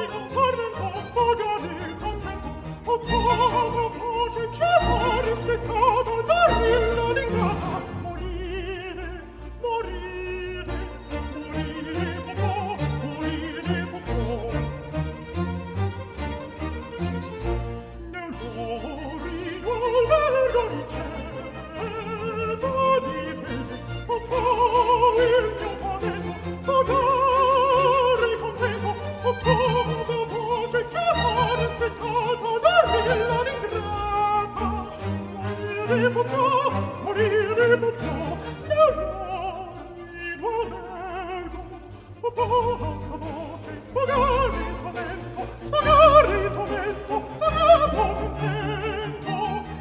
tormento, sfogare contento, o tua voce chiamare speccato, dormilla l'ingrata, morire, morire, morire potrò, morire potrò. Nell'origo albergo ricevo di me, o tua il mio pavento, sfogare contento, o tua voce chiamare speccato, dormilla l'ingrata, morire potrò, morire potrò. Nell'origo albergo, o tua voce sfogare il pavento, sfogare il pavento, sfogare contento.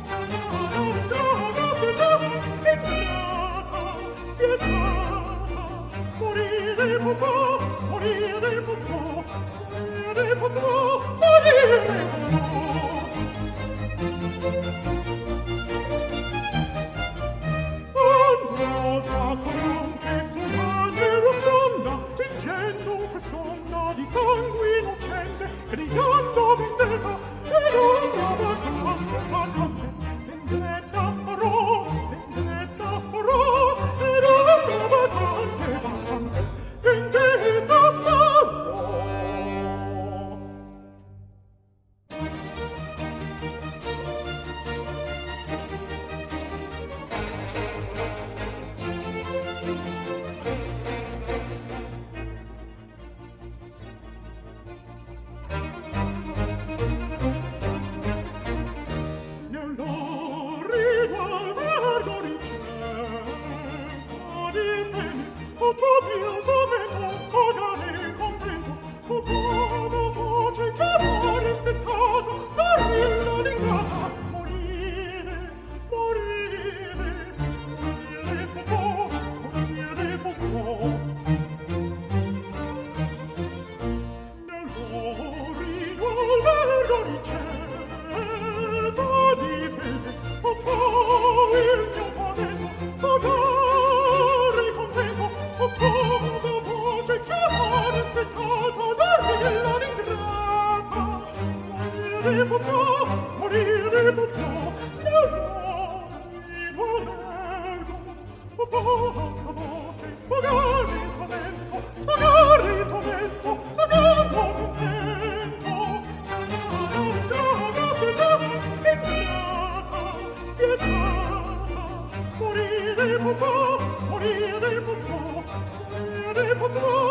Morire potrò, morire potrò, morire potrò, morire potrò. Andata corrente sulla nera fronda, cingendo quest'onda di sangue innocente, grigliando vendetta, e l'ombra vacante, vendetta farò, e l'ombra vacante, vendetta farò. Nell'origo albergo ricevo di me, o tuo mio momento sfogare contento, o tua voce chiamare speccato, dormilla l'ingrata, morire, morire, morire potrò, morire potrò. Nell'origo albergo ricevo di me, o tua il mio pavento, sfogare contento, o tua voce chiamare speccato, dormilla l'ingrata, morire potrò, morire potrò. Nell'origo albergo, o tua voce sfogare il pavento, sfogare il pavento, sfogare contento. Morire potrò, morire potrò, morire potrò.